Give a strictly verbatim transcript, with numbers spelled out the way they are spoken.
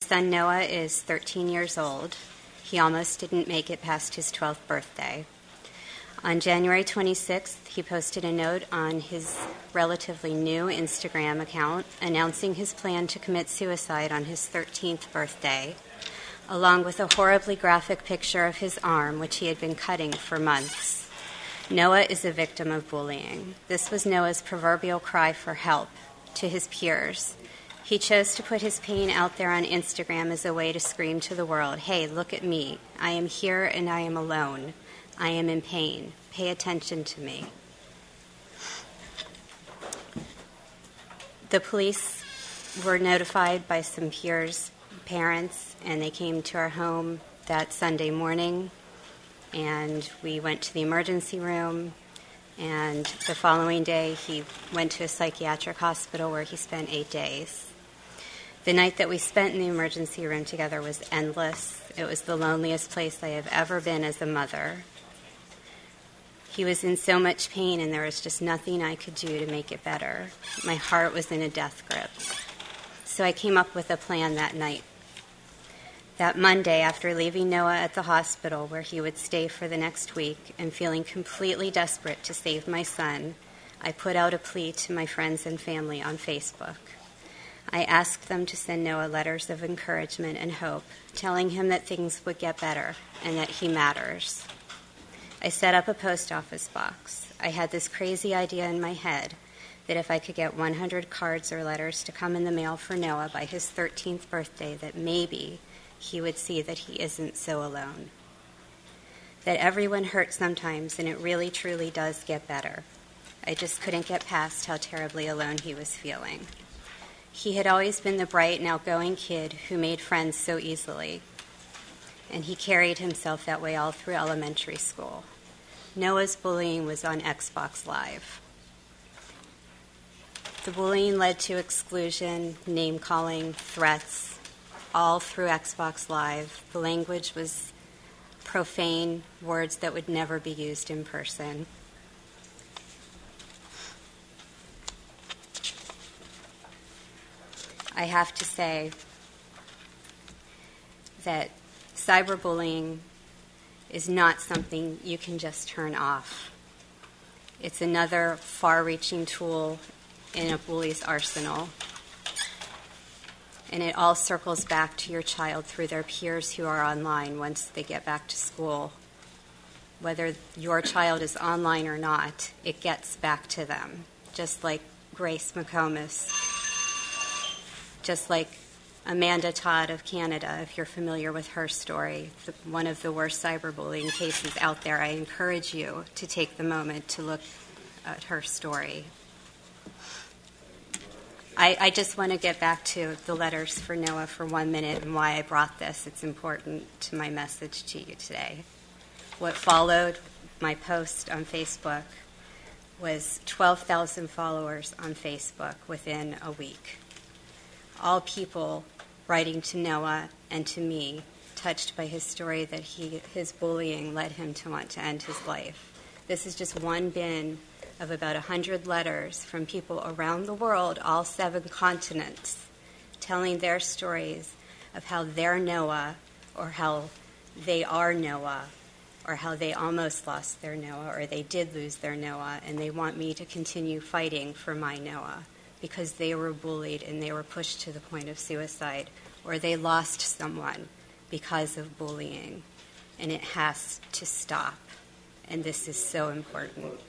son Noah is thirteen years old. He almost didn't make it past his twelfth birthday. On January twenty-sixth, he posted a note on his relatively new Instagram account announcing his plan to commit suicide on his thirteenth birthday, along with a horribly graphic picture of his arm, which he had been cutting for months. Noah is a victim of bullying. This was Noah's proverbial cry for help to his peers. He chose to put his pain out there on Instagram as a way to scream to the world, "Hey, look at me. I am here and I am alone. I am in pain. Pay attention to me." The police were notified by some peers' parents, and they came to our home that Sunday morning, and we went to the emergency room, and the following day he went to a psychiatric hospital where he spent eight days. The night that we spent in the emergency room together was endless. It was the loneliest place I have ever been as a mother. He was in so much pain, and there was just nothing I could do to make it better. My heart was in a death grip. So I came up with a plan that night. That Monday, after leaving Noah at the hospital where he would stay for the next week and feeling completely desperate to save my son, I put out a plea to my friends and family on Facebook. I asked them to send Noah letters of encouragement and hope, telling him that things would get better and that he matters. I set up a post office box. I had this crazy idea in my head that if I could get one hundred cards or letters to come in the mail for Noah by his thirteenth birthday, that maybe he would see that he isn't so alone. That everyone hurts sometimes, and it really truly does get better. I just couldn't get past how terribly alone he was feeling. He had always been the bright and outgoing kid who made friends so easily, and he carried himself that way all through elementary school. Noah's bullying was on Xbox Live. The bullying led to exclusion, name-calling, threats, all through Xbox Live. The language was profane, words that would never be used in person. I have to say that cyberbullying is not something you can just turn off. It's another far-reaching tool in a bully's arsenal. And it all circles back to your child through their peers who are online once they get back to school. Whether your child is online or not, it gets back to them. Just like Grace McComas, just like Amanda Todd of Canada, if you're familiar with her story, the, one of the worst cyberbullying cases out there. I encourage you to take the moment to look at her story. I, I just want to get back to the letters for Noah for one minute and why I brought this. It's important to my message to you today. What followed my post on Facebook was twelve thousand followers on Facebook within a week. All people writing to Noah and to me, touched by his story that he, his bullying led him to want to end his life. This is just one bin of about one hundred letters from people around the world, all seven continents, telling their stories of how they're Noah, or how they are Noah, or how they almost lost their Noah, or they did lose their Noah, and they want me to continue fighting for my Noah because they were bullied and they were pushed to the point of suicide, or they lost someone because of bullying. And it has to stop. And this is so important.